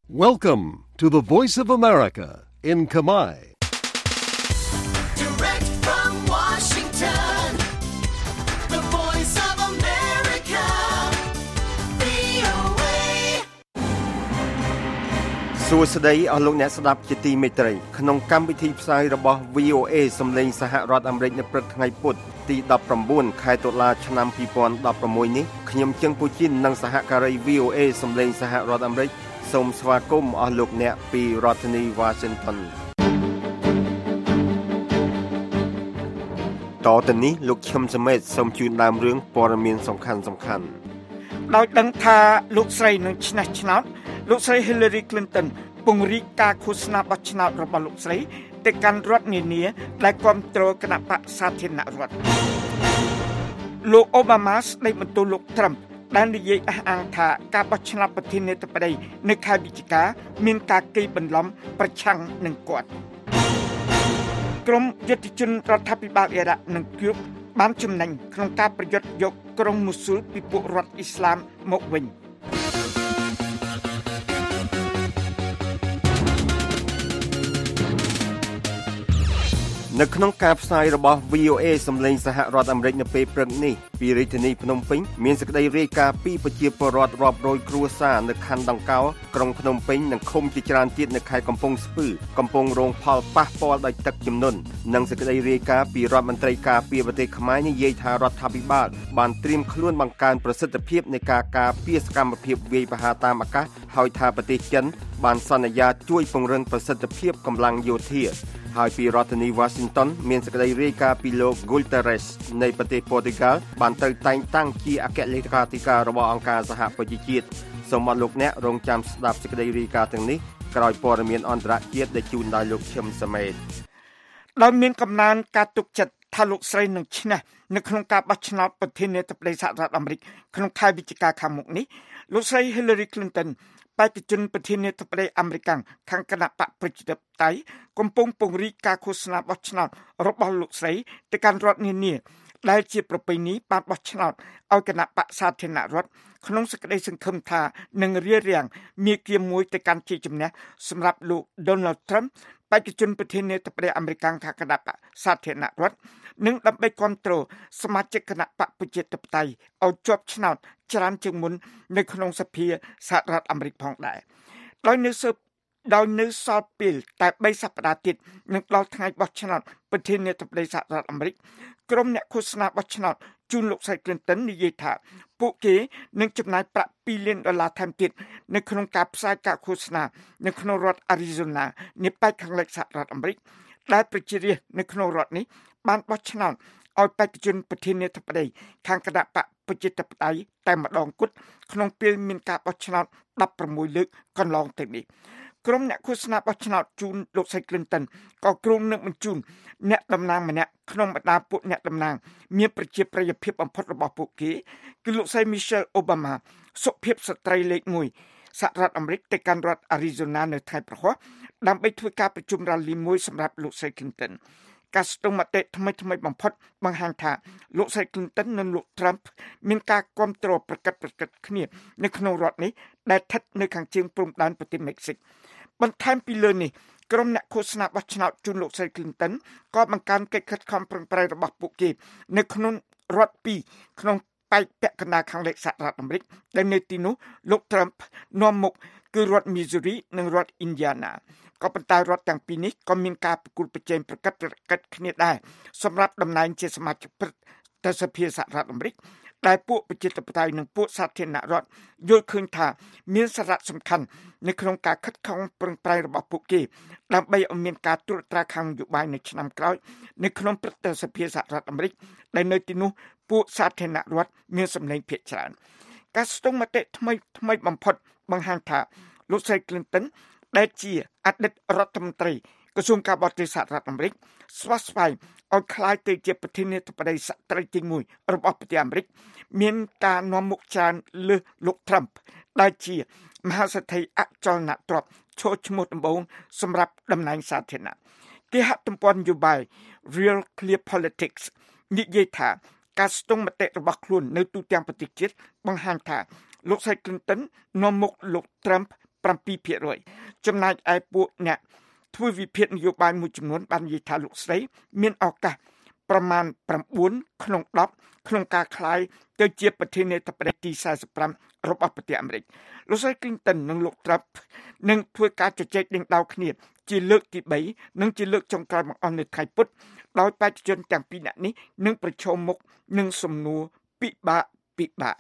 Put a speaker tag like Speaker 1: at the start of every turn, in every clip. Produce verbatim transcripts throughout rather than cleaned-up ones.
Speaker 1: Welcome to the Voice of America in Khmer.
Speaker 2: Direct from Washington, the Voice of America, វី អូ เอ
Speaker 3: សួស្តីអស់លោកអ្នកស្ដាប់ជាទីមេត្រីក្នុងកម្មវិធីផ្សាយរបស់ វី អូ เอ សំឡេងសហរដ្ឋអាមេរិកនៅព្រឹកថ្ងៃពុធទីដប់ប្រាំបួនខែតុលាឆ្នាំពីរពាន់ដប់ប្រាំមួយនេះខ្ញុំជឹងពូជីននិងសហការី វី អូ เอ សំឡេងសហរដ្ឋអាមេរិកសូមស្វាគមន៍អស់លោកអ្នកពីរដ្ឋធានី Washington តទៅនេះលោកឈឹមសមេតសូមជូនដើមរឿងព័ត៌មានសំខាន់សំខាន់
Speaker 4: ដោយដឹងថាលោកស្រីនឹងឆ្នះឆ្នោតលោកស្រី Hillary Clinton ពង្រីកការឃោសនាបោះឆ្នោតរបស់លោកស្រីទៅកាន់រដ្ឋនានាដែលគាំទ្រគណៈបក្សសាធារណរដ្ឋលោកអូបាម៉ាស្ដីបន្ទោសលោកត្រឹមដែលនិយាយអះអាងថាការបោះឆ្នោតប្រធានាធិបតីនៅខែវិច្ឆិកាមានការកេរបន្លំប្រឆាំងនឹងគាត់ក្រុមយុទ្ធជនរដ្ឋាភិបាលអ៊ីរ៉ាក់និងគូបបានចំណេញក្នុងការប្រយុទ្ធយកក្រុងមូស៊ូលពីពួករដ្ឋអ៊ីស្លាមមកវិញ
Speaker 3: នៅក្នុងការផ្សាយរបស់ វី អូ เอ សំឡេងសហរដ្ឋអាមេរិកនៅពេលព្រឹកនេះពីរាជធានីភ្នំពេញមានសេចក្តីរាយការណ៍ពីប្រជាពលរដ្ឋរាប់រយគ្រួសារនៅខណ្ឌដង្កោក្រុងភ្នំពេញនិងឃុំជាច្រើនទៀតនៅខេត្តកំពង់ស្ពឺកំពុងរងផលប៉ះពាល់ដោយទឹកជំនន់និងសេចក្តីរាយការណ៍ពីរដ្ឋមន្ត្រីការពារប្រទេសខ្មែរនិយាយថារដ្ឋាភិបាលបានត្រៀមខ្លួនបង្កើនប្រសិទ្ធភាពនៃការការពារសកម្មភាពវាយប្រហារតាមអាកាសហើយថាប្រទេសចិនបានសន្យាជួយពង្រឹងប្រសិទ្ធភាពកម្លាំងយោធាហើយពីរដ្ឋធានី Washington មានសេចក្តីរាយការណ៍ពីលោក Guterres នៃប្រទេសប៉ូទុយហ្គាល់បានទៅតែងតាំងជាអគ្គលេខាធិការរបស់អង្គការសហប្រជាជាតិសូមអរលោកអ្នករងចាំស្ដាប់សេចក្តីរាយការណ៍ទាំងនេះក្រោយព័ត៌មានអន្តរជាតិដែលជូនដោយលោកឈឹមសមេត
Speaker 4: ដោយមានកំណើនការទុកចិត្តថាលោកស្រីនឹងឈ្នះនៅក្នុងការបោះឆ្នោតប្រធានាធិបតីសហរដ្ឋអាមេរិកក្នុងខែវិច្ឆិកាខាងមុខនេះលោកស្រី Hillary Clintonបេក្ខជនប្រធានាធិបតីអាមេរិកខាងគណៈបកប្រជាធិបតេយ្យកំពុងពង្រីកការឃោសនាបោះឆ្នោតរបស់លោកស្រីទៅកាន់រដ្ឋនានាដែលជាប្រពៃណីបានបោះឆ្នោតឲ្យគណៈបកសាធារណរដ្ឋក្នុងសេចក្តីសង្ឃឹមថានឹងរារាំងមាគ៌ាមួយទៅកាន់ជ័យជំនះសម្រាប់លោក Donald Trump បេក្ខជនប្រធានាធិបតីអាមេរិកខាងគណៈបកសាធារណរដ្ឋនិងដើម្បីគ្រប់គ្រងសមាជិកគណៈបកប្រជាធិបតេយ្យឲ្យជាប់ឆ្នោតច្រើនជាងមុននៅក្នុងសភាសហរដ្ឋអាមេរិកផងដែរដោយនៅសើដោយនៅសល់ពេលតែបីសប្តាហ៍ទៀតនឹងដល់ថ្ងៃបោះឆ្នោតប្រធានាធិបតីសហរដ្ឋអាមេរិកក្រុមអ្នកឃោសនាបោះឆ្នោតជូនលោកស្រី Clinton និយាយថាពួកគេនឹងចំណាយប្រាក់ពីរលានដុល្លារថែមទៀតនៅក្នុងការផ្សាយការឃោសនានៅក្នុងរដ្ឋ Arizona នៃប៉ែកខាងលិចសហរដ្ឋអាមេរិកដែលប្រជារាស្ត្រនៅក្នុងរដ្ឋនេះបានបោះឆ្នោតឲ្យបេក្ខជនប្រធានាធិបតីខាងគណៈបកប្រជាធិបតេយ្យតែម្ដងគត់ក្នុងពេលមានការបោះឆ្នោតដប់ប្រាំមួយលើកកន្លងទៅនេះក្រុមអ្នកឃោសនាបោះឆ្នោតជូនលោកស្រី Clinton ក៏គ្រោងនឹងបញ្ជូនអ្នកតំណាងម្នាក់ក្នុងបដាពួកអ្នកតំណាងមានប្រជាប្រិយភាពបំផុតរបស់ពួកគេគឺលោកស្រី Michelle Obama សុភាពស្ត្រីលេខមួយសហរដ្ឋអាមេរិកទៅកាន់រដ្ឋ Arizona នៅថ្ងៃប្រហ័សដើម្បីធ្វើការប្រជុំរ៉ាលីមួយសម្រាប់លោកស្រី Clintonការស្ទង់មតិថ្មីថ្មីបំផុតបង្ហាញថាលោកស្រី Clinton និងលោក Trump មានការគ្រប់គ្រងប្រកបប្រកិតគ្នានៅក្នុងរដ្ឋនេះដែលស្ថិតនៅខាងជើងព្រំដែនប្រទេសមិចស៊ិកបន្ថែមពីលើនេះក្រុមអ្នកឃោសនាបោះឆ្នោតជូនលោកស្រី Clinton ក៏បង្កើនកិច្ចខិតខំប្រឹងប្រែងរបស់ពួកគេនៅក្នុងរដ្ឋពីរក្នុងប៉ែកពាក់កណ្ដាលខាងលិចសហរដ្ឋអាមេរិកដែលនៅទីនោះលោក Trump នាំមុខគឺរដ្ឋ Missouri និងរដ្ឋ Indianaក៏ប៉ុន្តែរដ្ឋទាំងពីរនេះក៏មានការប្រគល់ប្រជែងប្រកិតប្រកិតគ្នាដែរសម្រាប់តំណែងជាសមាជិកព្រឹទ្ធសភាសហរដ្ឋអាមេរិកដែលពួកប្រជាធិបតេយ្យនិងពួកសាធារណរដ្ឋយល់ឃើញថាមានសារៈសំខាន់នៅក្នុងការខិតខំប្រឹងប្រែងរបស់ពួកគេដើម្បីឲ្យមានការត្រួតត្រាខាងនយោបាយនៅឆ្នាំក្រោយនៅក្នុងព្រឹទ្ធសភាសហរដ្ឋអាមេរិកដែលនៅទីនោះពួកសាធារណរដ្ឋមានសម្លេងភាគច្រើនការស្ទង់មតិថ្មីថ្មីបំផុតបង្ហាញថាលោកស្រី Clinton ដែលជាអតីតរដ្ឋមន្ត្រីក្រសួងការបរទេសសហរដ្ឋអាមេរិកស្វាស្វែងឲ្យក្លាយទៅជាប្រធានាធិបតីស្ត្រីទីមួយរបស់ប្រទេសអាមេរិកមានការនាំមុខច្រើនលើសលោក Trump ដែលជាមហាសេដ្ឋីអចលនទ្រព្យឈរឈ្មោះដំបូងសម្រាប់តំណែងសាធារណៈគេហទំព័រនយោបាយ Real Clear Politics និយាយថាការស្ទង់មតិរបស់ខ្លួននៅទូទាំងប្រទេសជាតិបង្ហាញថាលោកស្រី Clinton នាំមុខលោក Trump bảyភាគរយ ចំណែកឯពួកអ្នកធ្វើវិភាគនយោបាយមួយចំនួនបាននិយាយថាលោកស្រីមានឱកាសប្រមាណ៩ក្នុងដប់ក្នុងការក្លាយទៅជាប្រធានាធិបតីទីสี่สิบห้าរបស់ប្រទេសអាមេរិកលោកស្រី Clinton និងលោក Trump នឹងធ្វើការជជែកដេញដោលគ្នាជាលើកទីបីនិងជាលើកចុងក្រោយបង្អស់នៅថ្ងៃពុធដោយបេក្ខជនទាំងពីរនាក់នេះនឹងប្រឈមមុខនឹងសំណួរពិបាកពិបាក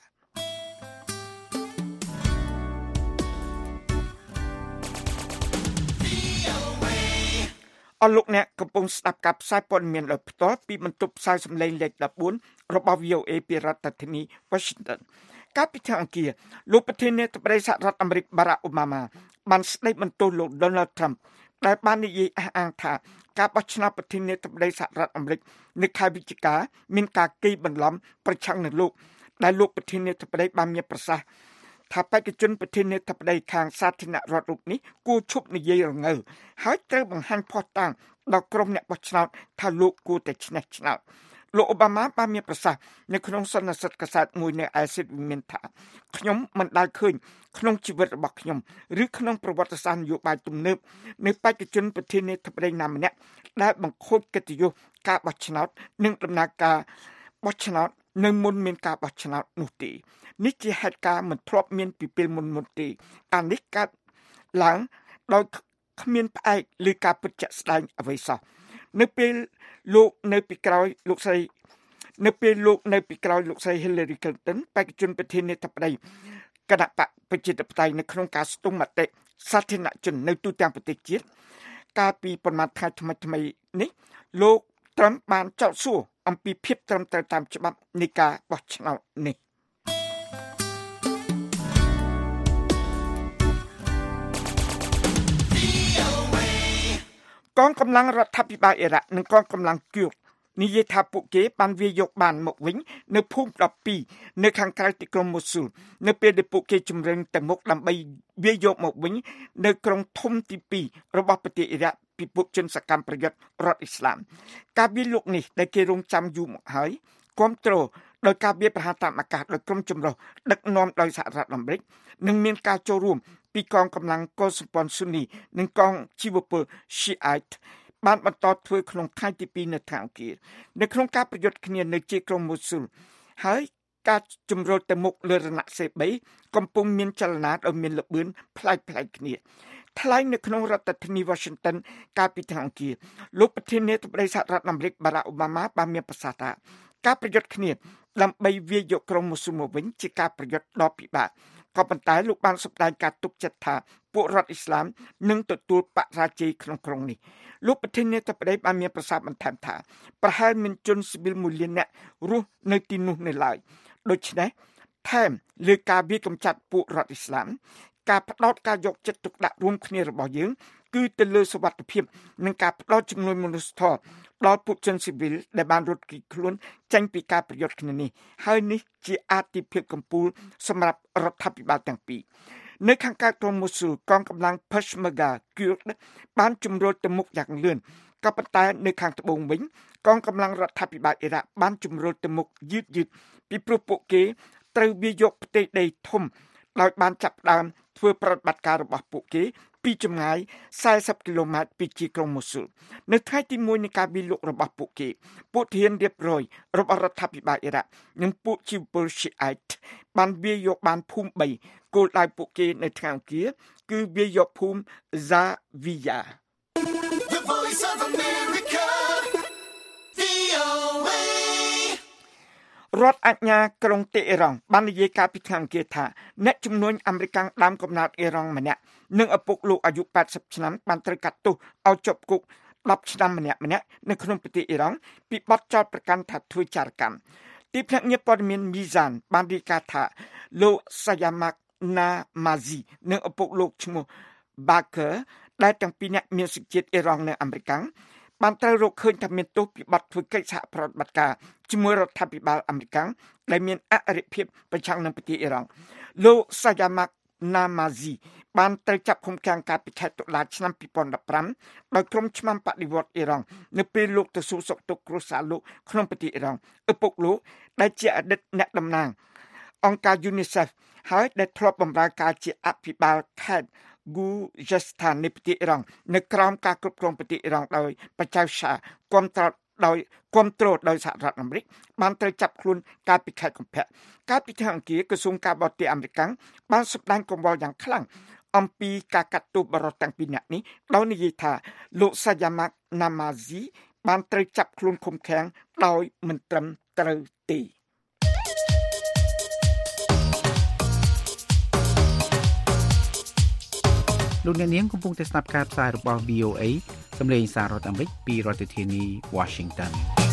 Speaker 4: អរលោកអ្នកកំពុងស្ដាប់ការផ្សាយព័ត៌មានដោយផ្ទាល់ពីបន្ទប់ផ្សាយសម្លេងលេខ14របស់ V O A ពីរដ្ឋធានី Washington កាលពីថ្ងៃអង្គារលោកប្រធានាធិបតីសហរដ្ឋអាមេរិក Barack Obama បានស្ដីបន្ទោសលោក Donald Trump ដែលបាននិយាយអះអាងថាការបោះឆ្នោតប្រធានាធិបតីសហរដ្ឋអាមេរិកនៅខែវិច្ឆិកាមានការកេរបន្លំប្រឆាំងនឹងលោកដែលលោកប្រធានាធិបតីបានមានប្រសាសន៍ថាបេក្ខជនប្រធានាធិបតីខាងសាធារណរដ្ឋរូបនេះគួរឈប់និយាយរងើហើយត្រូវបង្ហាញភស្តុតាងដល់ក្រុមអ្នកបោះឆ្នោតថាលោកគួរតែឈ្នះឆ្នោតលោកអូបាម៉ាបានមានប្រសាសន៍នៅក្នុងសន្និសីទកាសែតមួយនៅឯស៊ីដនីមានថាខ្ញុំមិនដែលឃើញក្នុងជីវិតរបស់ខ្ញុំឬក្នុងប្រវត្តិសាស្ត្រនយោបាយទំនើបនៃបេក្ខជនប្រធានាធិបតីណាម្នាក់ដែលបង្ខូចកិត្តិយសការបោះឆ្នោតនិងដំណើរការបោះឆ្នោតនៅមុនមានការបោះឆ្នោតនោះទេនេះជាហេតុការណ៍មិនធ្លាប់មានពីពេលមុនមុនទេការនេះកើតឡើងដោយគ្មានផ្អែកឬការពិតជាក់ស្ដែងអ្វីសោះនៅពេលលោកនៅពីក្រោយលោកស្រីនៅពេលលោកនៅពីក្រោយលោកស្រី Hillary Clinton បេក្ខជនប្រធានាធិបតីគណៈបកប្រជាធិបតេយ្យនៅក្នុងការស្ទង់មតិសាធារណជននៅទូទាំងប្រទេសជាតិកាលពីប្រមាណខែថ្មីថ្មីនេះលោក Trump បានចោទសួរអំពីភាពត្រឹមត្រូវតាមច្បាប់នៃការបោះឆ្នោតនេះកងកម្លាំងរដ្ឋាភិបាលអ៊ីរ៉ាក់និងកងកម្លាំងគូដនិយាយថាពួកគេបានវាយយកបានមកវិញនៅភូមិដប់ពីរនៅខាងក្រៅទីក្រុងម៉ូស៊ូលនៅពេលដែលពួកគេជំរុញទៅមុខដើម្បីវាយយកមកវិញនៅក្រុងធំទីពីររបស់ប្រទេសអ៊ីរ៉ាក់ពីពួកជនសកម្មប្រយុទ្ធរដ្ឋអ៊ីស្លាមការវាយលោកនេះដែលគេរងចាំយូរមកហើយគ្រប់គ្រងដោយការវាយប្រហារតាមអាកាសដោយក្រុមចម្រុះដឹកនាំដោយសហរដ្ឋអាមេរិកនិងមានការចូលរួមពីកងកម្លាំងកុលសម្ព័ន្ធស៊ូនីនិងកងជីវពល Shiite បានបន្តធ្វើក្នុងខែទីពីរនៅថ្ងៃអង្គារនៅក្នុងការប្រយុទ្ធគ្នានៅជាក្រុងម៉ូស៊ូលហើយការជំរុញទៅមុខលើរណសេរីកំពុងមានចលនាដ៏មានល្បឿនប្លែកៗគ្នាថ្លែងនៅក្នុងរដ្ឋធានី Washington កាលពីថ្ងៃអង្គារលោកប្រធានាធិបតីសហរដ្ឋអាមេរិក Barack Obama បានមានប្រសាសន៍ថាការប្រយុទ្ធគ្នាដើម្បីវាយយកក្រុងម៉ូស៊ូលមកវិញជាការប្រយុទ្ធដ៏ពិបាកក៏ប៉ុន្តែលោកបានសម្ដែងការទុកចិត្តថាពួករដ្ឋអ៊ីស្លាមនឹងទទួលបរាជ័យក្នុងក្រុងនេះលោកប្រធានាធិបតីបានមានប្រសាសន៍បន្ថែមថាប្រហែលមានជនស៊ីវិលមួយលាននាក់រស់នៅទីនោះនៅឡើយដូច្នេះថែមលើការវាយកម្ចាត់ពួករដ្ឋអ៊ីស្លាមការផ្ដោតការយកចិត្តទុកដាក់រួមគ្នារបស់យើងគឺទៅលើសុវត្ថិភាពនិងការផ្ដោតជំនួយមនុស្សធម៌ដល់ពួកជនស៊ីវិលដែលបានរត់គេចខ្លួនចេញពីការប្រយុទ្ធគ្នានេះហើយនេះជាអាទិភាពកំពូលសម្រាប់រដ្ឋាភិបាលទាំងពីរនៅខាងកើតក្រុងម៉ូស៊ូលកងកម្លាំង Peshmerga គូដបានជំរុញទៅមុខយ៉ាងលឿនក៏ប៉ុន្តែនៅខាងត្បូងវិញកងកម្លាំងរដ្ឋាភិបាលអ៊ីរ៉ាក់បានជំរុញទៅមុខយឺតយឺតពីព្រោះពួកគេត្រូវវាយកផ្ទៃដីធំដោយបានចាប់ផ្ដើមធ្វើប្រតិបត្តិការរបស់ពួកគេពីចម្ងាយสี่สิบគីឡូម៉ែត្រពីជាក្រុងម៉ូស៊ូលនៅថ្ងៃទីមួយនៃការវាយលុករបស់ពួកគេពួកធានរៀបរយរបស់រដ្ឋាភិបាលអ៊ីរ៉ាក់និងពួកជីវពល Shiite បានវាយយកបានភូមិបីគោលដៅពួកគេនៅថ្ងៃអង្គារគឺវាយយកភូមិ Zawiya
Speaker 2: The Voice of America, V O A
Speaker 4: រដ្ឋអាជ្ញាក្រុងតេហេរ៉ង់បាននិយាយកាលពីថ្ងៃអង្គារថាអ្នកជំនួញអាមេរិកដើមកំណើតអ៊ីរ៉ង់ម្នាក់និងឪពុកលោកអាយុแปดสิบឆ្នាំបានត្រូវកាត់ទោសឲ្យជាប់គុកដប់ឆ្នាំម្នាក់ម្នាក់នៅក្នុងប្រទេសអ៊ីរ៉ង់ពីបទចោទប្រកាន់ថាធ្វើចារកម្មទីភ្នាក់ងារព័ត៌មាន Mizan បានរាយការណ៍ថាលោក Sayamak Namazi និងឪពុកលោកឈ្មោះ Baker ដែលទាំងពីរនាក់មានសញ្ជាតិអ៊ីរ៉ង់នៅអាមេរិកបានត្រូវរកឃើញថាមានទោសពីបទធ្វើកិច្ចសហប្រតិបត្តិការជាមួយរដ្ឋាភិបាលអាមេរិកដែលមានអរិភាពប្រឆាំងនឹងប្រទេសអ៊ីរ៉ង់លោក Sayamak Namazi បានត្រូវចាប់ឃុំឃាំងកាលពីខែតុលាឆ្នាំពីរពាន់ដប់ប្រាំដោយក្រុមឆ្មាំបដិវត្តអ៊ីរ៉ង់នៅពេលលោកទៅសួរសុខទុក្ខគ្រួសារលោកក្នុងប្រទេសអ៊ីរ៉ង់ឪពុកលោកដែលជាអតីតអ្នកតំណាងអង្គការ UNICEF ហើយដែលធ្លាប់បម្រើការជាអភិបាលខេត្ត Guzestan នៃប្រទេសអ៊ីរ៉ង់នៅក្រោមការគ្រប់គ្រងប្រទេសអ៊ីរ៉ង់ដោយប្រជា សាគាំទ្រដោយគាំទ្រដោយសហរដ្ឋអាមេរិកបានត្រូវចាប់ខ្លួនកាលពីខែកុម្ភៈកាលពីថ្ងៃអង្គារក្រសួងការបរទេសអាមេរិកបានសម្ដែងកង្វល់យ៉ាងខ្លាំងអំពីការកាត់ទោសបរិសុទ្ធទាំងពីរនាក់នេះដោយនិយាយថាលោកសាយ៉ាម៉ាក់ណាម៉ាស៊ីបានត្រូវចាប់ខ្លួនឃុំឃាំងដោយមិនត្រឹមត្រូវទេ
Speaker 5: លោកអ្នកនាងកំពុងតែស្ដាប់ការផ្សាយរបស់ វី អូ เอ សំឡេងសាររដ្ឋអាមេរិកពីរដ្ឋធានី Washington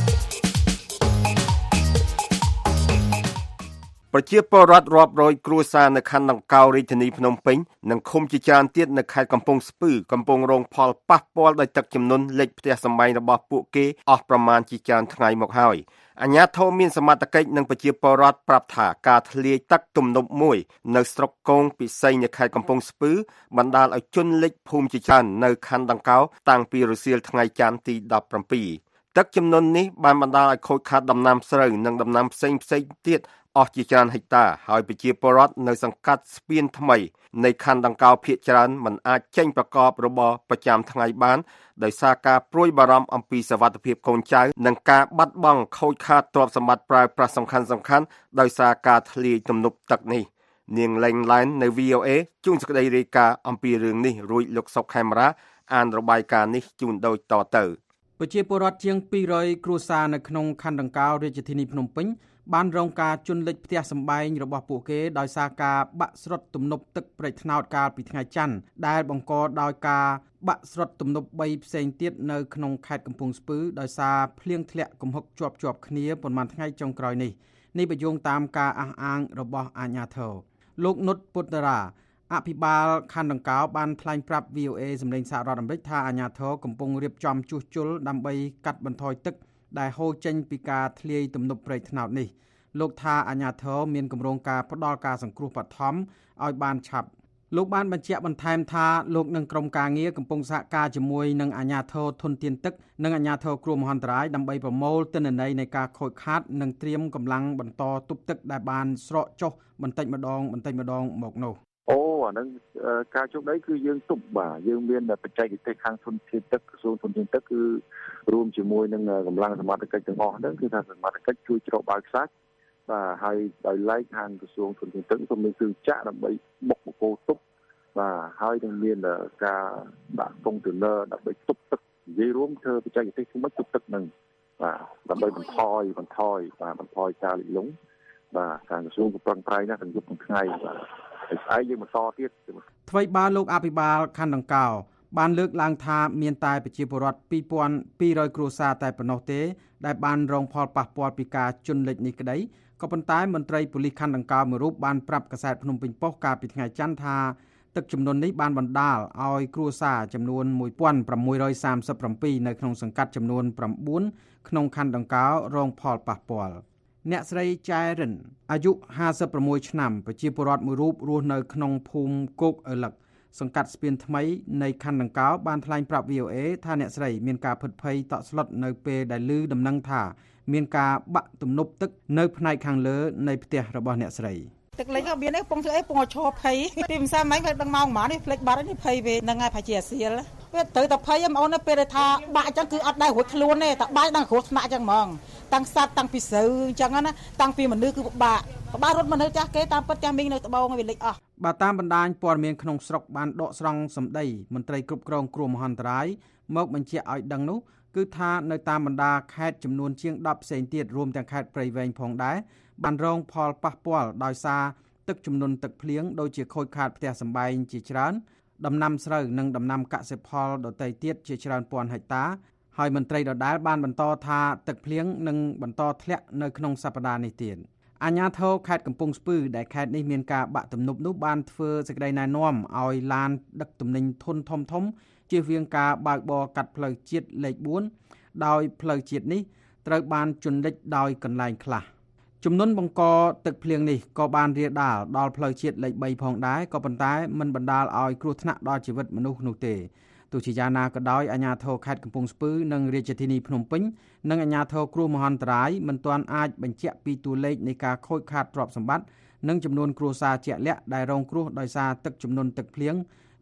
Speaker 3: ប្រជាពលរដ្ឋរាប់រយគ្រួសារនៅខណ្ឌដង្កោរាជធានីភ្នំពេញនិងឃុំជាច្រើនទៀតនៅខេត្តកំពង់ស្ពឺកំពុងរងផលប៉ះពាល់ដោយទឹកជំនន់លិចផ្ទះសម្បែងរបស់ពួកគេអស់ប្រមាណជាច្រើនថ្ងៃមកហើយអាជ្ញាធរមានសមត្ថកិច្ចនិងប្រជាពលរដ្ឋប្រាប់ថាការធ្លាយទឹកទំនប់មួយនៅស្រុកកងពិសីនៅខេត្តកំពង់ស្ពឺបណ្ដាលឲ្យជនលិចភូមិជាច្រើននៅខណ្ឌដង្កោតាំងពីរសៀលថ្ងៃច័ន្ទទីដប់ប្រាំពីរទឹកជំនន់នេះបានបណ្ដាលឲ្យខូចខាតដំណាំស្រូវនិងដំណាំផ្សេងផ្សេងទៀតអស់ជាច្រើនហិកតាហើយប្រជាពលរដ្ឋនៅសង្កាត់ស្ពានថ្មីនៃខណ្ឌដង្កោភាគច្រើនមិនអាចចេញប្រកបរបរប្រចាំថ្ងៃបានដោយសារការព្រួយបារម្ភអំពីសុវត្ថិភាពកូនចៅនិងការបាត់បង់ខូចខាតទ្រព្យសម្បត្តិប្រើប្រាស់សំខាន់សំខាន់ដោយសារការធ្លាយទំនប់ទឹកនេះនាងលេងឡែននៅ វី អូ เอ ជួនសេចក្តីរាយការណ៍អំពីរឿងនេះរួចលោកសុកខេមរាអានរបាយការណ៍នេះជូនដូចតទៅ
Speaker 6: ប្រជាពលរដ្ឋជាងពីររយគ្រួសារនៅក្នុងខណ្ឌដង្កោរាជធានីភ្នំពេញបានរងការជន់លិចផ្ទះសម្បែងរបស់ពួកគេដោយសារការបាក់ស្រុតទំនប់ទឹកព្រែកថ្នោតកាលពីថ្ងៃច័ន្ទដែលបង្កដោយការបាក់ស្រុតទំនប់បីផ្សេងទៀតនៅក្នុងខេត្តកំពង់ស្ពឺដោយសារភ្លៀងធ្លាក់គំហុកជាប់ជាប់គ្នាប៉ុន្មានថ្ងៃចុងក្រោយនេះនេះបញ្យងតាមការអះអាងរបស់អាជ្ញាធរលោកនុតពុទ្ធរាអភិបាលខណ្ឌដង្កោបានថ្លែងប្រាប់ វី អូ เอ សម្លេងសហរដ្ឋអាមេរិកថាអាជ្ញាធរកំពុងរៀបចំជួសជុលដើម្បីកាត់បន្ថយទឹកដែលហូរចេញពីការធ្លាយទំនប់ព្រែកថ្នោតនេះលោកថាអាជ្ញាធរមានគម្រោងការផ្តល់ការសង្គ្រោះបឋមឲ្យបានឆាប់លោកបានបញ្ជាក់បន្ថែមថាលោកនិងក្រុមការងារកំពុងសហការជាមួយនឹងអាជ្ញាធរធនធានទឹកនិងអាជ្ញាធរគ្រោះមហន្តរាយដើម្បីប្រមូលទិន្នន័យនៃការខូចខាតនិងត្រៀមកម្លាំងបន្តទប់ទឹកដែលបានស្រកចុះបន្តិចម្ដងបន្តិចម្ដងមកនោះ
Speaker 7: អូអានឹងការជុំដីគឺយើងទប់បាទយើងមានបច្ចេកទេសខាងធនធានទឹកក្រសួងធនធានទឹកគឺរួមជាមួយនឹងកម្លាំងសមត្ថកិច្ចទាំងអស់ហ្នឹងគឺថាសមត្ថកិច្ចជួយច្រកបើកខ្សាច់បាទហើយដោយឡែកខាងក្រសួងធនធានទឹកក៏មានគ្រឿងចាក់ដើម្បីបុកបកគោទប់បាទហើយនឹងមានការដាក់កុងតឺន័រដើម្បីទប់ទឹកនិយាយរួមធ្វើបច្ចេកទេសជំនួយទប់ទឹកហ្នឹងបាទដើម្បីបន្ថយបន្ថយបាទបន្ថយការលិចលង់បាទខាងក្រសួងក៏ប្រឹងប្រែងណាស់ទាំងយប់ទាំងថ្ងៃបាទហើយស្អែកយើងបន្តទៀត
Speaker 6: ថ្មីបានលោកអភិបាលខណ្ឌដង្កោបានលើកឡើងថាមានតែប្រជាពលរដ្ឋពីរពាន់ពីររយគ្រួសារតែប៉ុណ្ណោះទេដែលបានរងផលប៉ះពាល់ពីការជន់លិចនេះក្តីក៏ប៉ុន្តែមន្ត្រីប៉ូលីសខណ្ឌដង្កោមួយរូបបានប្រាប់កាសែតភ្នំពេញប៉ុស្តិ៍កាលពីថ្ងៃច័ន្ទថាទឹកជំនន់នេះបានបណ្ដាលឲ្យគ្រួសារចំនួនមួយពាន់ប្រាំមួយរយសាមសិបប្រាំពីរនៅក្នុងសង្កាត់ចំនួនប្រាំបួនក្នុងខណ្ឌដង្កោរងផលប៉ះពាល់អ្នកស្រីចែរិនអាយុห้าสิบหกឆ្នាំប្រជាពលរដ្ឋមួយរូបរស់នៅក្នុងភូមិគោកអឺលឹកសង្កាត់ស្ពានថ្មីនៃខណ្ឌដង្កោបានថ្លែងប្រាប់ វី អូ เอ ថាអ្នកស្រីមានការភិតភ័យតក់ស្លុតនៅពេលដែលឮដំណឹងថាមានការបាក់ទំនប់ទឹកនៅផ្នែកខាងលើនៃផ្ទះរបស់អ្នកស្រី
Speaker 8: ទឹកលេងក៏មានដែរពងធ្វើអីពងឈរភ័យពីមិនសាមិញវាដឹងម៉ោងប៉ុន្មាននេះផ្លេចបាត់នេះភ័យវានឹងហើយប្រហែលជាអាសៀលវាត្រូវតែភ័យហ្មងនៅពេលថាបាក់អញ្ចឹងគឺអត់ដែររួចខ្លួនទេតែបាក់ដល់គ្រោះថ្នាក់អញ្ចឹងហ្មងតាំងសត្វតាំងពីស្រូវអញ្ចឹងណាតាំងពីមនុស្សគឺពិបាកពិបាករត់មកនៅផ្ទះគេតាមពិតផ្ទះមីងនៅត្បូងវាលិចអស់
Speaker 6: បាទតាមបណ្ដាញព័ត៌មានក្នុងស្រុកបានដកស្រង់សម្ដីមន្ត្រីគ្រប់គ្រងគ្រោះមហន្តរាយមកបញ្ជាក់ឲ្យដឹងនោះគឺថានៅតាមបណ្ដាខេត្តចំនួនជាងដប់ផ្សេងទៀតរួមទាំងខេត្តព្រៃវែងផងដែរបានរងផលប៉ះពាល់ដោយសារទឹកជំនន់ទឹកភ្លៀងដូចជាខូចខាតផ្ទះសម្បែងជាច្រើនដំណាំស្រូវនិងដំណាំកសិផលដទៃទៀតជាច្រើនពាន់ហិកតាហើយមន្ត្រីដដែលបានបន្តថាទឹកភ្លៀងនឹងបន្តធ្លាក់នៅក្នុងសប្តាហ៍នេះទៀតអាជ្ញាធរខេត្តកំពង់ស្ពឺដែលខេត្តនេះមានការបាក់ទំនប់នោះបានធ្វើសេចក្តីណែនាំឲ្យឡានដឹកទំនិញធុនធំធំជៀសវាងការបើកបរកាត់ផ្លូវជាតិលេខបួនដោយផ្លូវជាតិនេះត្រូវបានជន់លិចដោយកន្លែងខ្លះជំនន់បង្កទឹកភ្លៀងនេះក៏បានរាលដាលដល់ផ្លូវជាតិលេខបីផងដែរក៏ប៉ុន្តែមិនបណ្ដាលឲ្យគ្រោះថ្នាក់ដល់ជីវិតមនុស្សនោះទេទោះជាយ៉ាងណាក៏ដោយអាជ្ញាធរខេត្តកំពង់ស្ពឺនិងរាជធានីភ្នំពេញនិងអាជ្ញាធរគ្រោះមហន្តរាយមិនទាន់អាចបញ្ជាក់ពីតួលេខនៃការខូចខាតទ្រព្យសម្បត្តិនិងចំនួនគ្រួសារជាក់លាក់ដែលរងគ្រោះដោយសារទឹកជំនន់ទឹកភ្លៀង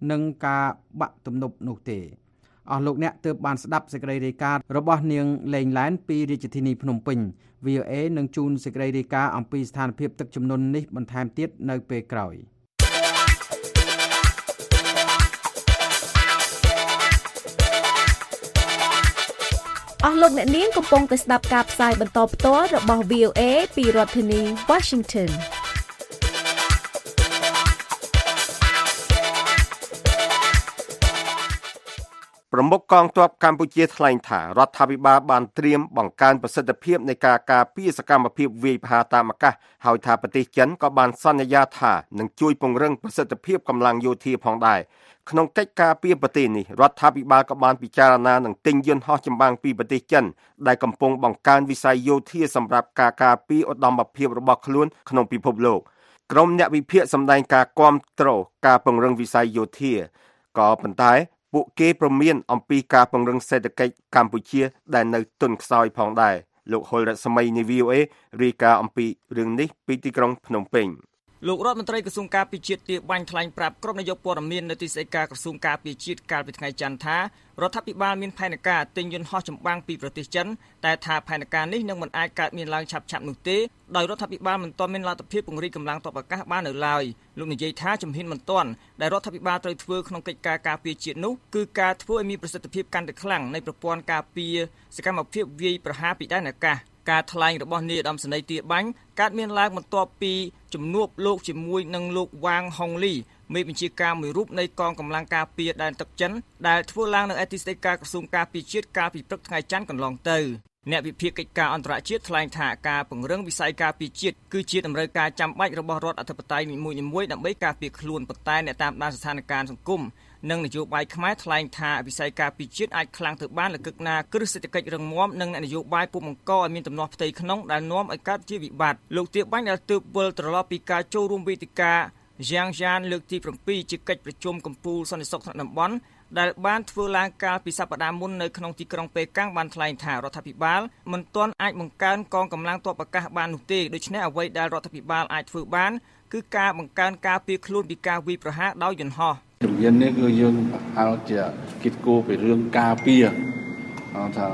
Speaker 6: និងការបាក់ទំនប់នោះទេអស់លោកអ្នកទើបបានស្ដាប់សេចក្តីរាយការណ៍របស់នាងលេងឡែនពីរាជធានីភ្នំពេញ វី អូ អេ នឹងជូនសេចក្តីរាយការណ៍អំពីស្ថានភាពទឹកជំនន់នេះបន្ថែមទៀតនៅពេលក្រោយ
Speaker 9: អស់លោកអ្នកនាងកំពុងតែស្ដាប់ការផ្សាយបន្តផ្ទាល់របស់ វី អូ អេ ពីរដ្ឋធានី Washington
Speaker 3: ប្រមុខកងទ័ពកម្ពុជាថ្លែងថារដ្ឋាភិបាលបានត្រៀមបង្កើនប្រសិទ្ធភាពនៃការការពារសកម្មភាពវាយប្រហារតាមអាកាសហើយថាប្រទេសចិនក៏បានសន្យាថានឹងជួយពង្រឹងប្រសិទ្ធភាពកម្លាំងយោធាផងដែរក្នុងកិច្ចការពារប្រទេសនេះរដ្ឋាភិបាលក៏បានពិចារណានឹងទិញយន្តហោះចម្បាំងពីប្រទេសចិនដែលកំពុងបង្កើនវិស័យយោធាសម្រាប់ការការពារឧត្តមភាពរបស់ខ្លួនក្នុងពិភពលោកក្រុមអ្នកវិភាគសម្ដែងការគាំទ្រការពង្រឹងវិស័យយោធាក៏ប៉ុន្តែពួកគេព្រមានអំពីការពង្រឹងសេដ្ឋកិច្ចកម្ពុជាដែលនៅទន់ខ្សោយផងដែរលោកហុលរស្មីនៃ វី អូ អេ រាយការណ៍អំពីរឿងនេះពីទីក្រុងភ្នំពេញ
Speaker 10: លោករដ្ឋមន្ត្រីក្រសួងការពារជាតិទាបាញ់ថ្លែងប្រាប់ក្រុមនាយកព័ត៌មាននៅទីស្តីការក្រសួងការពារជាតិកាលពីថ្ងៃច័ន្ទថារដ្ឋាភិបាលមានផែនការទិញយន្តហោះចម្បាំងពីប្រទេសចិនតែថាផែនការនេះនឹងមិនអាចកើតមានឡើងឆាប់ៗនោះទេដោយរដ្ឋាភិបាលមិនទាន់មានលទ្ធភាពពង្រីកកម្លាំងទ័ពអាកាសបាននៅឡើយលោកនិយាយថាជំហានបន្ទាន់ដែលរដ្ឋាភិបាលត្រូវធ្វើក្នុងកិច្ចការការពារជាតិនោះគឺការធ្វើឲ្យមានប្រសិទ្ធភាពកាន់តែខ្លាំងនៃប្រព័ន្ធការពារសកម្មភាពវាយប្រហារពីដែនអាកាសការថ្លែងរបស់នាយឧត្តមសេនីយ៍ទាបាញ់កើតមានឡើងបន្ទាប់ពីជំនួបលោកជាមួយនឹងលោកវ៉ាងហុងលីមេបញ្ជាការមួយរូបនៃកងកម្លាំងការពារដែនទឹកចិនដែលធ្វើឡើងនៅឯទីស្តីការក្រសួងការពារជាតិកាលពីព្រឹកថ្ងៃច័ន្ទកន្លងទៅអ្នកវិភាគកិច្ចការអន្តរជាតិថ្លែងថាការពង្រឹងវិស័យការពារជាតិគឺជាតម្រូវការចាំបាច់របស់រដ្ឋអធិបតេយ្យនីមួយៗដើម្បីការពារខ្លួនប៉ុន្តែអ្នកតាមដានស្ថានភាពសង្គមនិងនយោបាយខ្មែរថ្លែងថាវិស័យការពារជាតិអាចខ្លាំងទៅបានលក្ខណៈគ្រឹះសេដ្ឋកិច្ចរឹងមាំនិងនយោបាយពុំបង្កឲ្យមានទំនាស់ផ្ទៃក្នុងដែលនាំឲ្យកើតជាវិបត្តិលោកទាបាញ់ដែលទើបវិលត្រឡប់ពីការចូលរួមវេទិកាយ៉ាងយ៉ាងលើកទី7ជាកិច្ចប្រជុំកំពូលសន្តិសុខថ្នាក់តំបន់ដែលបានធ្វើឡើងកាលពីសប្តាហ៍មុននៅក្នុងទីក្រុងប៉េកាំងបានថ្លែងថារដ្ឋាភិបាលមិនទាន់អាចបង្កើនកងកម្លាំងទ័ពអាកាសបាននោះទេដូច្នេះអ្វីដែលរដ្ឋាភិបាលអាចធ្វើបានគឺការបង្កើនការពារខ្លួនពីការវាយប្រហារដោយយន្តហោះ
Speaker 11: ជំនាញនេះគឺយើងហៅជាគិតគូរពីរឿងការពារថា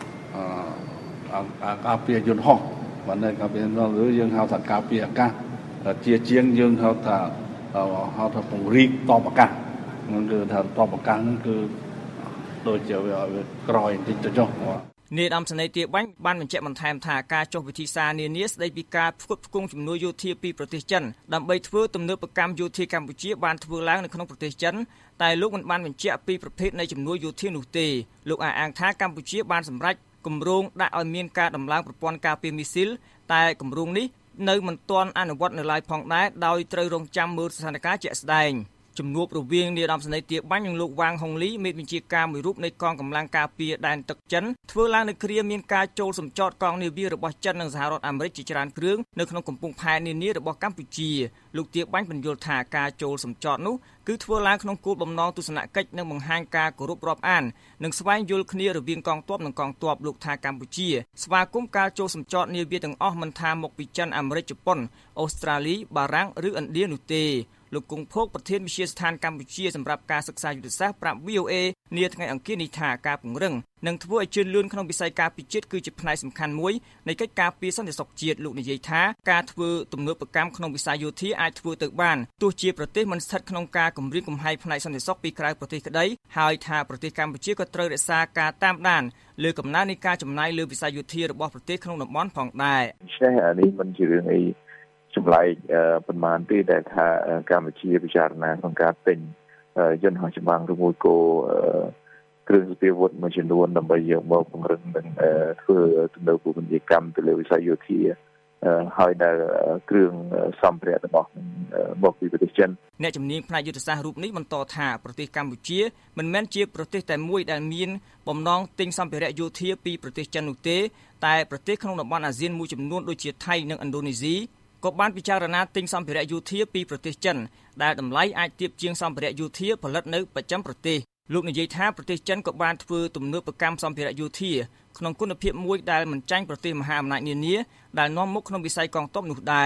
Speaker 11: អឺការពារយន្តហោះបានតែការពារនោះឬយើងហៅថាការពារអាកាសជាជាងយើងហៅថាហៅថាពង្រីកតបអាកាសហ្នឹងគឺថាតបអាកាសហ្នឹងគឺដូចជាវាក្រោយបន្តិចទៅចុះ
Speaker 10: នាយឧត្តមសេនីយ៍ទាបាញ់បានបញ្ជាក់បន្ថែមថាការចុះវិធីសានានាស្តីពីការផ្គត់ផ្គង់ជំនួយយោធាពីប្រទេសចិនដើម្បីធ្វើទំនើបកម្មយោធាកម្ពុជាបានធ្វើឡើងនៅក្នុងប្រទេសចិនតែលោកមិនបានបញ្ជាក់ពីប្រភេទនៃជំនួយយោធានោះទេលោកអះអាងថាកម្ពុជាបានសម្រេចគម្រោងដាក់ឲ្យមានការដំឡើងប្រព័ន្ធការពារមីស៊ីលតែគម្រោងនេះនៅមិនទាន់អនុវត្តនៅឡើយផងដែរដោយត្រូវរងចាំមើលស្ថានភាពជាក់ស្ដែងជំនួបរវាងនាយឧត្តមសេនីយ៍ទាបាញ់និងលោកវ៉ាងហុងលីមេបញ្ជាការមួយរូបនៃកងកម្លាំងការពារដែនទឹកចិនធ្វើឡើងនៅគ្រាមានការចូលសម្ចតកងនាវារបស់ចិននិងសហរដ្ឋអាមេរិកជាច្រើនគ្រឿងនៅក្នុងកំពង់ផែនានារបស់កម្ពុជាលោកទាបាញ់បញ្យល់ថាការចូលសម្ចតនោះគឺធ្វើឡើងក្នុងគោលបំណងទស្សនកិច្ចនិងបង្ហាញការគោរពរាប់អាននិងស្វែងយល់គ្នារវាងកងទ័ពនិងកងទ័ពលោកថាកម្ពុជាស្វាគមន៍ការចូលសម្ចតនាវាទាំងអស់មិនថាមកពីចិនអាមេរិកជប៉ុនអូស្ត្រាលីបារាំងឬឥណ្ឌានោះទេលោកគង់ភោគប្រធានវិទ្យាស្ថានកម្ពុជាសម្រាប់ការសិក្សាយុទ្ធសាស្ត្រប្រាប់ វី អូ អេ នាថ្ងៃអង្គារនេះថាការពង្រឹងនិងធ្វើឲ្យជឿនលឿនក្នុងវិស័យការពារជាតិគឺជាផ្នែកសំខាន់មួយនៃកិច្ចការពារសន្តិសុខជាតិលោកនិយាយថាការធ្វើទំនើបកម្មក្នុងវិស័យយោធាអាចធ្វើទៅបានទោះជាប្រទេសមិនស្ថិតក្នុងការគម្រាមកំហែងផ្នែកសន្តិសុខពីក្រៅប្រទេសក្តីហើយថាប្រទេសកម្ពុជាក៏ត្រូវរក្សាការតាមដានលើកំណើននៃការចំណាយលើវិស័យយោធារបស់ប្រទេសក្នុងតំបន់ផងដែរ
Speaker 7: ចេះអានេះមិនជារឿងអីចម្លែកប្រមាណទេដែលថាកម្ពុជាពិចារណាក្នុងការទិញយន្តហោះចម្បាំងឬមួយក៏គ្រឿងសព្វាវុធមួយចំនួនដើម្បីយកមកពង្រឹងនិងធ្វើទំនើបវិជ្ជាកម្មទៅលើវិស័យយោធាហើយដែលគ្រឿងសម្ភារៈរបស់មកពីប្រទេសចិន
Speaker 10: អ្នកជំនាញផ្នែកយុទ្ធសាស្ត្ររូបនេះបន្តថាប្រទេសកម្ពុជាមិនមែនជាប្រទេសតែមួយដែលមានបំណងទិញសម្ភារៈយោធាពីប្រទេសចិននោះទេតែប្រទេសក្នុងតំបន់អាស៊ានមួយចំនួនដូចជាថៃនិងឥណ្ឌូនេស៊ីក៏បានពិចារណាទិញសម្ភារៈយោធាពីប្រទេសចិនដែលតម្លៃអាចទាបជាងសម្ភារៈយោធាផលិតនៅបស្ចិមប្រទេសលោកនិយាយថាប្រទេសចិនក៏បានធ្វើទំនើបកម្មសម្ភារៈយោធាក្នុងគុណភាពមួយដែលមិនចាញ់ប្រទេសមហាអំណាចនានាដែលនាំមុខក្នុងវិស័យកងទ័ពនោះដែរ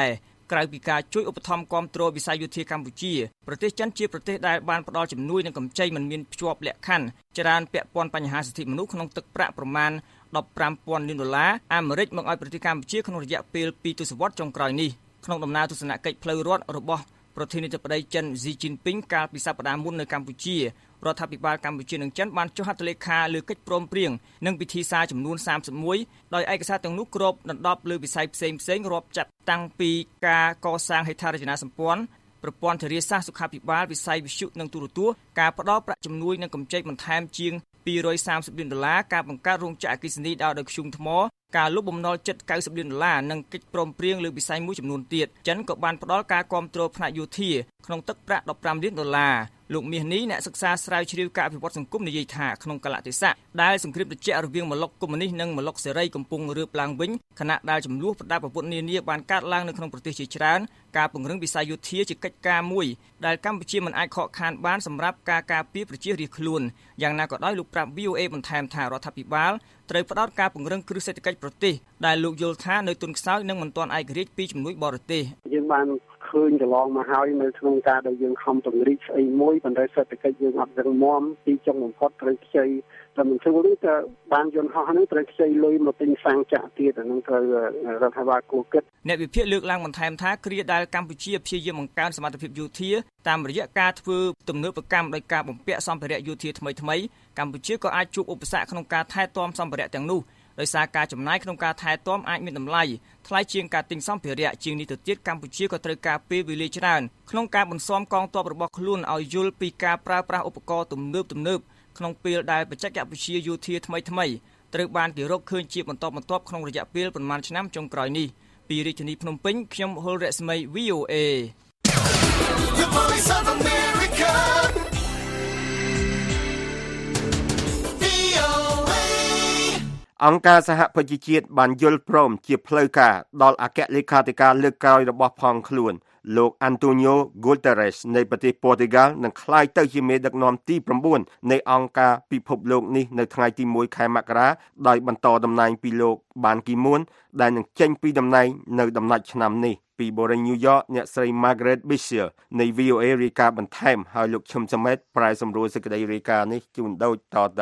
Speaker 10: ក្រៅពីការជួយឧបត្ថម្ភគាំទ្រវិស័យយោធាកម្ពុជាប្រទេសចិនជាប្រទេសដែលបានផ្ដល់ជំនួយនិងកម្ចីមិនមានភ្ជាប់លក្ខខណ្ឌច្រើនពាក់ព័ន្ធបញ្ហាសិទ្ធិមនុស្សក្នុងទឹកប្រាក់ប្រមាណដប់ប្រាំពាន់លានដុល្លារអាមេរិកមកឲ្យប្រទេសកម្ពុជាក្នុងរយៈពេលពីរទសវត្សរ៍ចុងក្រោយនេះក្នុងដំណើរទស្សនកិច្ចផ្លូវរដ្ឋរបស់ប្រធានាធិបតីចិនស៊ីជីនពីងកាលពីសប្តាហ៍មុននៅកម្ពុជារដ្ឋាភិបាលកម្ពុជានិងចិនបានចុះហត្ថលេខាលើកិច្ចព្រមព្រៀងនិងពិធីសារចំនួនសាមសិបមួយដោយឯកសារទាំងនោះគ្របដណ្ដប់លើវិស័យផ្សេងៗរាប់ចាប់តាំងពីការកសាងហេដ្ឋារចនាសម្ព័ន្ធប្រព័ន្ធធារាសាស្ត្រសុខាភិបាលវិស័យវិទ្យុនិងទូរទស្សន៍ការផ្ដល់ប្រាក់ជំនួយនិងកម្ចីបន្ថែមជាងពីររយសាមសិបលានដុល្លារការបង្កើតរោងចក្រអគ្គិសនីដោយដោយធ្យូងថ្មការលុបបំណុលជិតកៅសិបលានដុល្លារនិងកិច្ចព្រមព្រៀងលើវិស័យមួយចំនួនទៀតចិនក៏បានផ្ដល់ការគាំទ្រផ្នែកយោធាក្នុងទឹកប្រាក់ដប់ប្រាំលានដុល្លារលោកមាសនេះអ្នកសិក្សាស្រាវជ្រាវការអភិវឌ្ឍសង្គមនិយាយថាក្នុងកលៈទេសៈដែលសង្គ្រាមត្រជាក់រវាងម្លុកកុម្មុយនីសនិងម្លុកសេរីកំពុងរើបឡើងវិញខណៈដែលចំនួនប្រដាប់អាវុធនានាបានកើតឡើងនៅក្នុងប្រទេសជាច្រើនការពង្រឹងវិស័យយោធាជាកិច្ចការមួយដែលកម្ពុជាមិនអាចខកខានបានសម្រាប់ការការពារប្រជារាស្ត្រខ្លួនយ៉ាងណាក៏ដោយលោកប្រាប់ វី អូ เอ បន្ថែមថារដ្ឋាភិបាលត្រូវផ្ដោតការពង្រឹងគ្រឹះសេដ្ឋកិច្ចប្រទេសដែលលោកយល់ថានៅទុនខ្សោយនិងមិនទាន់ឯករាជ្យពីជំនួយបរទេស
Speaker 12: យើងបានឃើញកន្លងមកហើយនៅក្នុងការដែលយើងខំពង្រីកស្អីមួយប៉ុន្តែសេដ្ឋកិច្ចយើងអត់រឹងមាំទីចុងបំផុតត្រូវខ្ចីតែមិនធ្វើនេះទៅបានយន្តហោះហ្នឹងត្រូវខ្ចីលុយមកទិញសាំងចាក់ទៀតអាហ្នឹងត្រូវរដ្ឋាភិបាលគួរគិត
Speaker 10: អ្នកវិភាគលើកឡើងបន្ថែមថាគ្រាដែលកម្ពុជាព្យាយាមបង្កើនសមត្ថភាពយោធាតាមរយៈការធ្វើទំនើបកម្មដោយការបំពាក់សម្ភារៈយោធាថ្មីៗកម្ពុជាក៏អាចជួបឧបសគ្គក្នុងការថែទាំសម្ភារៈទាំងនោះដោយសារការចំណាយក្នុងការថែទាំអាចមានតម្លៃថ្លៃជាងការទិញសម្ភារៈជាងនេះទៅទៀតកម្ពុជាក៏ត្រូវការពេលវេលាច្រើនក្នុងការបន្ស៊ាំកងទ័ពរបស់ខ្លួនឲ្យយល់ពីការប្រើប្រាស់ឧបករណ៍ទំនើបទំនើបក្នុងពេលដែលបច្ចេកវិទ្យាយោធាថ្មីថ្មីត្រូវបានគេរកឃើញជាបន្តបន្ទាប់ក្នុងរយៈពេលប្រមាណឆ្នាំចុងក្រោយនេះពីរាជធានីភ្នំពេញខ្ញុំហុលរស្មី វី អូ เอ
Speaker 2: The Voice of America
Speaker 3: អង្គការសហប្រជាជាតិបានយល់ព្រមជាផ្លូវការដល់អគ្គលេខាធិការលើកក្រោយរបស់ផងខ្លួនលោក Antonio Guterres នៃប្រទេសប៉ូទុយហ្គាល់នឹងក្លាយទៅជាមេដឹកនាំទី៩នៃអង្គការពិភពលោកនេះនៅថ្ងៃទីមួយខែមករាដោយបន្តតំណែងពីលោកបានគីមួនដែលនឹងចេញពីតំណែងនៅដំណាច់ឆ្នាំនេះពីបូរីញូវយ៉កអ្នកស្រី Margaret Bishel នៃ វី អូ เอ រាយការណ៍បន្ថែមហើយលោកឈឹមសមេតប្រែសម្រួលសេចក្តីរាយការណ៍នេះជូនដូចតទៅ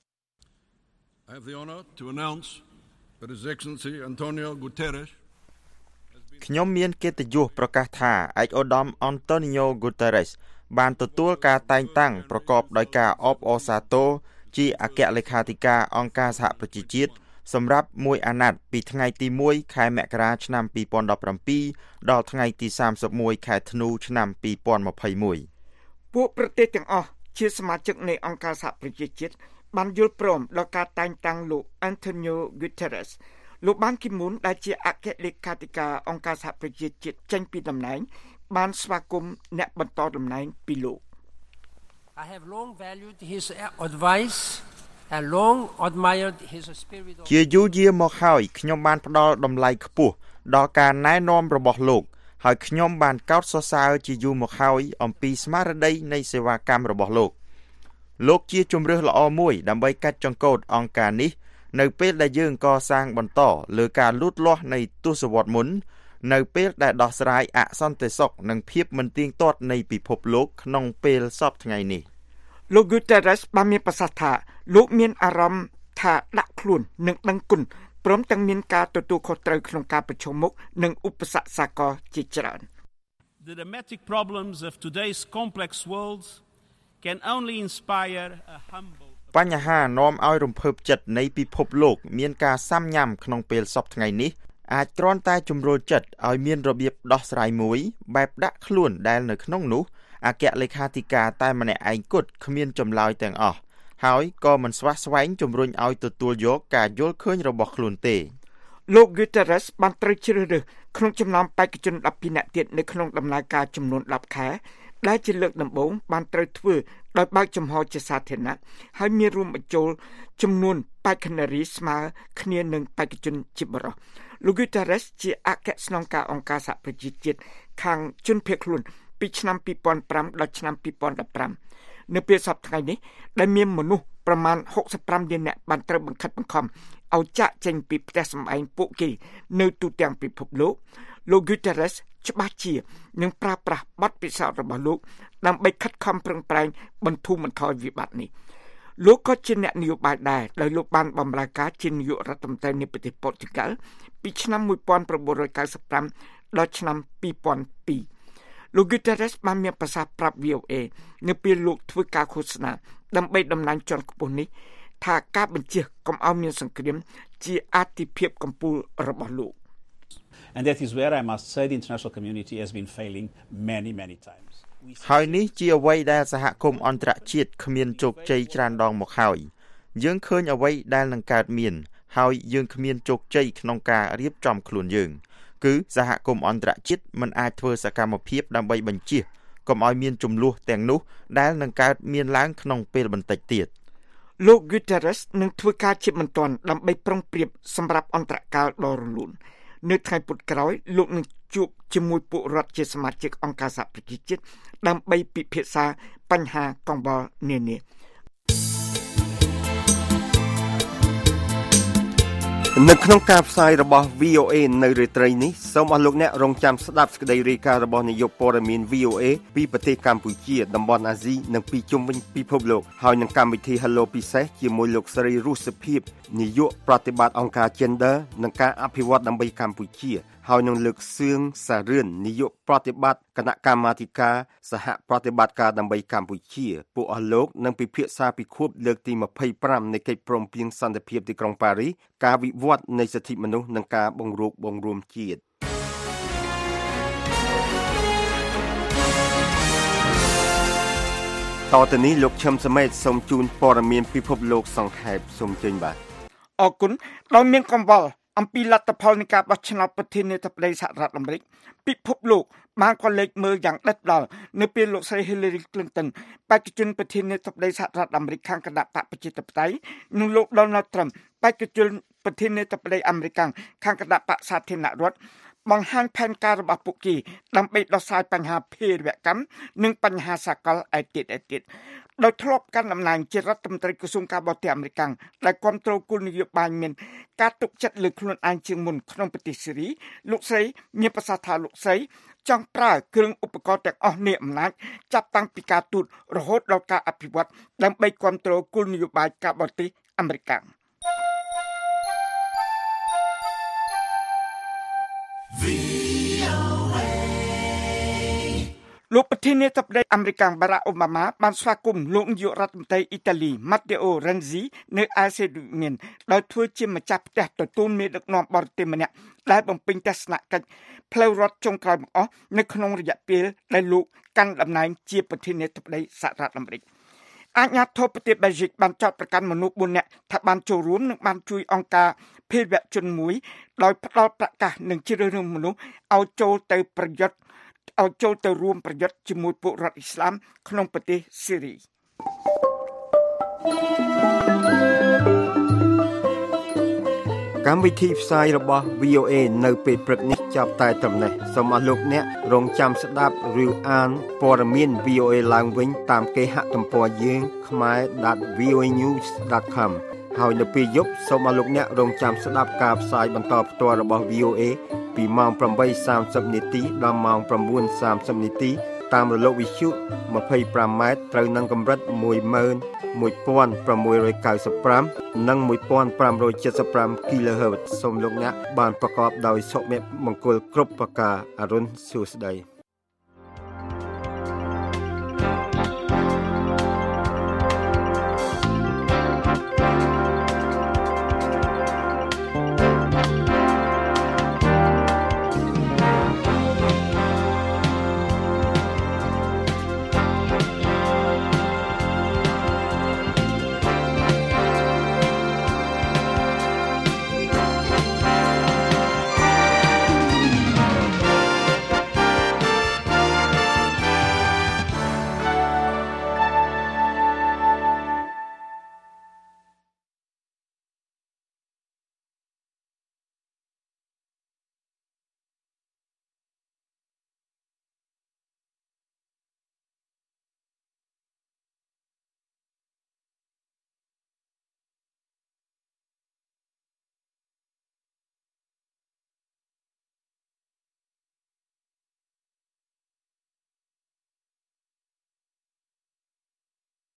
Speaker 13: I have the honor to announce that His Excellency Antonio Guterres
Speaker 14: ខ្ញុំមានកិត្តិយសប្រកាសថាឯកឧត្តម Antonio Guterres បានទទួលការតែងតាំងប្រកបដោយការអបអរសាទរជាអគ្គលេខាធិការអង្គការសហប្រជាជាតិសម្រាប់មួយអាណត្តិពីថ្ងៃទីមួយខែមករាឆ្នាំពីរពាន់ដប់ប្រាំពីរដល់ថ្ងៃទីសាមសិបមួយខែធ្នូឆ្នាំពីរពាន់ម្ភៃមួយ
Speaker 4: ពួកប្រទេសទាំងអស់ជាសមាជិកនៃអង្គការសហប្រជាជាតិបានយល់ព្រមដល់ការតែងតាំងលោក Antonio Guterres លោកបានគីមួនដែលជាអគ្គលេខាធិការអង្គការសហប្រជាជាតិចេញពីតំណែងបានស្វាគមន៍អ្នកបន្តតំណែងពីលោក
Speaker 15: I have long valued his advice and long admired his spirit
Speaker 14: ជាយូរយារមកហើយខ្ញុំបានផ្ដល់តម្លៃខ្ពស់ដល់ការណែនាំរបស់លោកហើយខ្ញុំបានកោតសរសើរជាយូរមកហើយអំពីស្មារតីនៃសេវាកម្មរបស់លោកលោកជាជំរើសល្អមួយដើម្បីកាត់ចង្កូតអង្គការនេះនៅពេលដែលយើងកសាងបន្តលើការលូតលាស់នៃទសវត្សរ៍មុននៅពេលដែលដោះស្រាយអសន្តិសុខនិងភាពមិនទៀងទាត់នៃពិភពលោកក្នុងពេលសពថ្ងៃនេះ
Speaker 4: លោក Guterres បានមានប្រសាសន៍ថាលោកមានអារម្មណ៍ថាដាក់ខ្លួននិងដឹងគុណព្រមទាំងមានការទទួលខុសត្រូវក្នុងការប្រឈមមុខនឹងឧបសគ្គសាកលជាច្រើន
Speaker 16: The dramatic problems of today's complex world can only inspire a humble
Speaker 14: បញ្ហានាំឲ្យរំភើបចិត្តនៃពិភពលោកមានការសាំញ៉ាំក្នុងពេលសពថ្ងៃនេះអាចគ្រាន់តែជំរុញចិត្តឲ្យមានរបៀបដោះស្រាយមួយបែបដាក់ខ្លួនដែលនៅក្នុងនោះអគ្គលេខាធិការតែម្នាក់ឯងគត់គ្មានចម្លើយទាំងអស់ហើយក៏មិនស្វះស្វែងជំរុញឲ្យទទួលយកការយល់ឃើញរបស់ខ្លួនទេ
Speaker 4: លោក Guterres បានត្រូវជ្រើសរើសក្នុងចំណោមបេក្ខជនដប់ពីរនាក់ទៀតនៅក្នុងដំណើរការចំនួនដប់ខែដែលជាលើកដំបូងបានត្រូវធ្វើដោយបើកចំហជាសាធារណៈហើយមានរួមបញ្ចូលចំនួនបេក្ខនារីស្មើគ្នានឹងបេក្ខជនជាបុរសលោក Guterres ជាអគ្គស្នងការអង្គការសហប្រជាជាតិខាងជនភៀសខ្លួនពីឆ្នាំពីរពាន់ប្រាំដល់ឆ្នាំពីរពាន់ដប់ប្រាំនៅពេលសប្តាហ៍នេះដែលមានមនុស្សប្រមាណហុកសិបប្រាំលាននាក់បានត្រូវបង្ខិតបង្ខំឲ្យចាក់ចេញពីផ្ទះសម្បែងពួកគេនៅទូទាំងពិភពលោកលោក Guterres ច្បាស់ជានឹងប្រើប្រាស់បទពិសោធន៍របស់លោកដើម្បីខិតខំប្រឹងប្រែងបន្ធូរបន្ថយវិបត្តិនេះលោកក៏ជាអ្នកនយោបាយដែរដោយលោកបានបម្រើការជានាយករដ្ឋមន្ត្រីនៃប្រទេសប៉ូទុយហ្គាល់ពីឆ្នាំnineteen ninety-fiveដល់ឆ្នាំtwo thousand twoលោក Guterres បានមានប្រសាសន៍ប្រាប់ V O A នៅពេលលោកធ្វើការឃោសនាដើម្បីតំណែងជាន់ខ្ពស់នេះថាការបញ្ជាកុំឲ្យមានសង្គ្រាមជាអាទិភាពកំពូលរបស់លោក
Speaker 16: And that is where I must say the international community has been failing many many times.
Speaker 14: ហើយនេះជាអ្វីដែលសហគមន៍អន្តរជាតិគ្មានជោគជ័យច្រើនដងមកហើយយើងឃើញអ្វីដែលនឹងកើតមានហើយយើងគ្មានជោគជ័យក្នុងការរៀបចំខ្លួនយើងគឺសហគមន៍អន្តរជាតិមិនអាចធ្វើសកម្មភាពដើម្បីបញ្ជៀសកុំឲ្យមានចំនួនទាំងនោះដែលនឹងកើតមានឡើងក្នុងពេលបន្តិចទៀត
Speaker 4: លោក Guterres នឹងធ្វើការជាបន្ទាន់ដើម្បីប្រុងប្រៀបសម្រាប់អន្តរកាលដ៏រលូននៅថ្ងៃពុធក្រោយលោកនឹងជួបជាមួយពួករដ្ឋជាសមាជិកអង្គការសហប្រជាជាតិដើម្បីពិភាក្សាបញ្ហាកង្វល់នានា
Speaker 3: នៅក្នុងការផ្សាយរបស់ V O A នៅរាត្រីនេះសូមអស់លោកអ្នករងចាំស្ដាប់សេចក្តីរាយការណ៍របស់នាយកព័ត៌មាន V O A ពីប្រទេសកម្ពុជាតំបន់អាស៊ីនិងពីជុំវិញពិភពលោកហើយនឹងកម្មវិធី Hello ពិសេសជាមួយលោកស្រីរុស្សិភិបនាយកប្រតិបត្តិអង្គការ Gender និងការអភិវឌ្ឍដើម្បីកម្ពុជាហើយនឹងលើកសឿងសារឿននាយកប្រតិបត្តិគណៈកម្មាធិការសហប្រតិបត្តិការដើម្បីកម្ពុជាពួកអស់លោកនឹងពិភាក្សាពីខួបលើកទីtwenty-fiveនៃកិច្ចព្រមព្រៀងសន្តិភាពទីក្រុងប៉ារីសការវិវត្តនៃសិទ្ធិមនុស្សនិងការបង្រួបបង្រួមជាតិតទៅនេះលោកឈឹមសមេតសូមជូនព័ត៌មានពិភពលោកសង្ខេបសូមជើញបាទ
Speaker 4: អរគុណដោយមានកង្វល់អំពីលទ្ធផលនៃការបោះឆ្នោតប្រធានាធិបតីសហរដ្ឋអាមេរិកពិភពលោកបានក៏លេចមើលយ៉ាងដិតដល់នៅពេលលោកស្រី Hillary Clinton បេក្ខជនប្រធានាធិបតីសហរដ្ឋអាមេរិកខាងគណៈបកប្រជាធិបតេយ្យនិងលោក Donald Trump បេក្ខជនប្រធានាធិបតីអាមេរិកខាងគណៈបកសាធារណរដ្ឋបង្ហាញផែនការរបស់ពួកគេដើម្បីដោះស្រាយបញ្ហាភេរវកម្មនិងបញ្ហាសកលឯទៀតឯទៀតដោយធ្លាប់កាន់តំណែងជារដ្ឋមន្ត្រីក្រសួងការបរទេសអាមេរិកដែលគាំទ្រគោលនយោបាយមានការទុកចិត្តលើខ្លួនឯងជាងមុនក្នុងប្រទេសស៊េរីលោកស្រីមានប្រសាសន៍ថាលោកស្រីចង់ប្រើគ្រឿងឧបករណ៍ទាំងអស់នៃអំណាចចាប់តាំងពីការទូតរហូតដល់ការអភិវឌ្ឍដើម្បីគាំទ្រគោលនយោបាយការបរទេសអាមេរិកលោកប្រធានាធិបតីអាមេរិកបារ៉ាក់អូបាម៉ាបានស្វាគមន៍លោកនាយករដ្ឋមន្ត្រីអ៊ីតាលី Matteo Renzi នៅអាសេដូនីនដោយធ្វើជាម្ចាស់ផ្ទះទទួលមេដឹកនាំបរទេសម្នាក់ដែលបំពេញទស្សនកិច្ចផ្លូវរដ្ឋចុងក្រោយបង្អស់នៅក្នុងរយៈពេលដែលលោកកាន់តំណែងជាប្រធានាធិបតីសហរដ្ឋអាមេរិកអាជ្ញាធរប្រទេសបែលហ្សិកបានចោទប្រកាន់មនុស្សfourនាក់ថាបានចូលរួមនិងបានជួយអង្គការភេរវជនមួយដោយផ្ដាល់ប្រកាសនិងជ្រើសរើសមនុស្សឲ្យចូលទៅប្រយុទ្ធឲ្យចូលទៅរួមប្រយុទ្ធជាមួយពួករដ្ឋអ៊ីស្លាមក្នុងប្រទេសស៊េរី
Speaker 3: កម្មវិធីផ្សាយរបស់ V O A នៅពេលព្រឹកនេះចាប់តែត្រឹមនេះសូមអស់លោកអ្នករងចាំស្ដាប់ឬអានព័ត៌មាន V O A ឡើងវិញតាមគេហទំព័រយើង khmae dot v o a news dot com ហើយនៅពេលយប់សូមអស់លោកអ្នករងចាំស្ដាប់ការផ្សាយបន្តផ្ទាល់របស់ V O A ពីម៉ោងeight thirtyនាទីដល់ម៉ោងnine thirtyនាទីតាមរលកវិទ្យុtwenty-fiveម៉ែត្រត្រូវនឹងកម្រិតone one six nine fiveនិងone five seven five គីឡូហឺតសូមលោកអ្នកបានប្រកបដោយសុភមង្គលគ្រប់ប្រការអរុនសួស្តី